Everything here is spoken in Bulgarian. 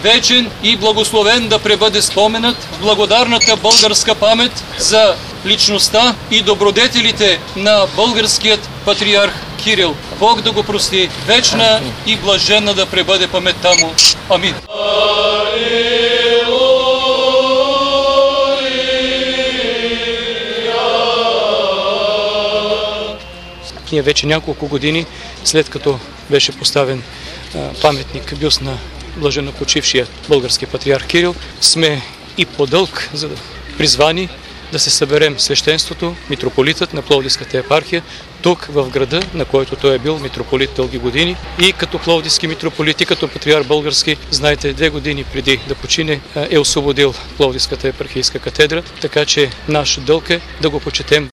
вечен и благословен да пребъде споменът в благодарната българска памет за личността и добродетелите на българският патриарх Кирил. Бог да го прости, вечна и блаженна да пребъде паметта му. Амин. Ние вече няколко години, след като беше поставен паметник, бюст на блаженно почившия български патриарх Кирил, сме и по дълг призвани да се съберем свещенството, митрополитът на Пловдивската епархия, тук в града, на който той е бил митрополит дълги години. И като пловдивски митрополит, и като патриарх български, знаете, 2 години преди да почине, е освободил Пловдивската епархийска катедра, така че наш дълг е да го почетем